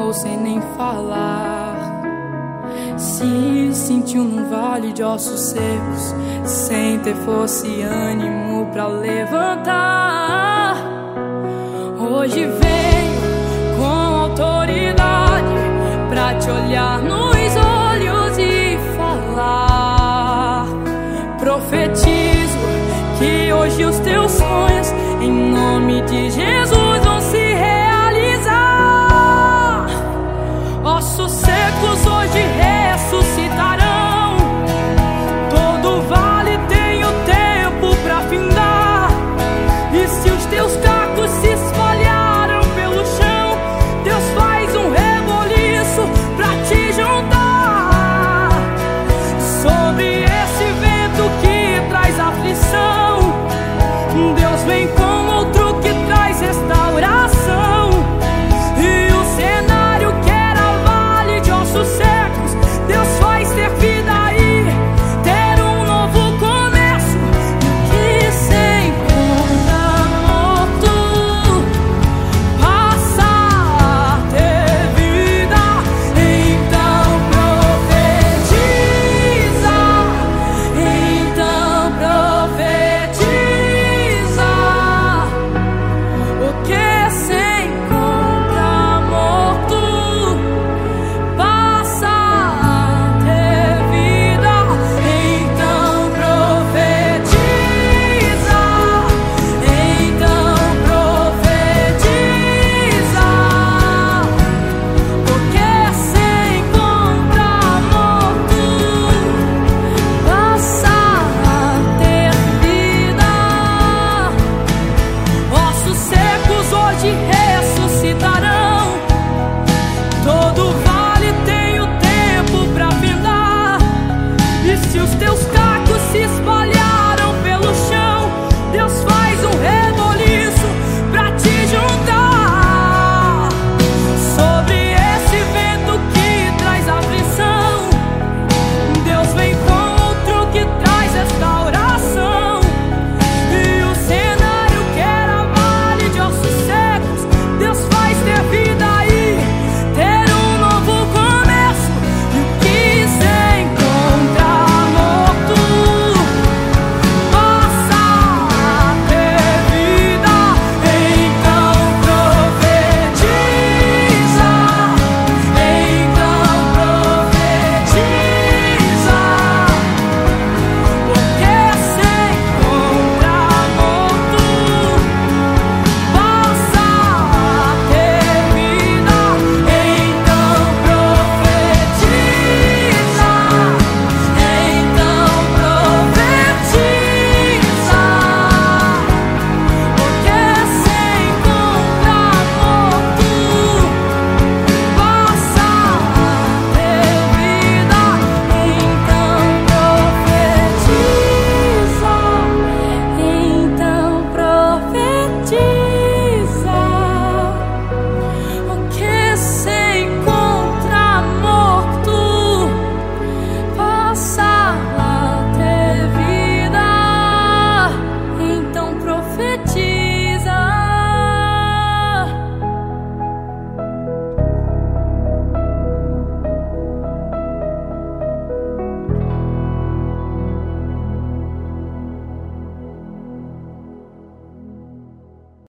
ou sem nem falar. Se sentiu num vale de ossos secos, sem ter força e ânimo pra levantar. Hoje venho com autoridade pra te olhar nos olhos e falar. Profetizo que hoje os teus sonhos, em nome de Jesus, vão se realizar. Ossos secos hoje ressuscitarão. Todo vale tem o tempo pra findar. E se os teus cacos se espalharam pelo chão, Deus faz um reboliço pra te juntar. Sobre esse vento que traz aflição, Deus vem com outro que traz restauração. E o cenário que era vale de ossos secos, Deus faz ter vida aí, ter um novo começo. Que se encontra morto passa a ter vida. Então profetiza, então profetiza. O que se encontra morto passa a ter vida. Então profetiza, então profetiza. O que se encontra morto passa a ter vida. Ossos secos hoje ressuscitarão. Todo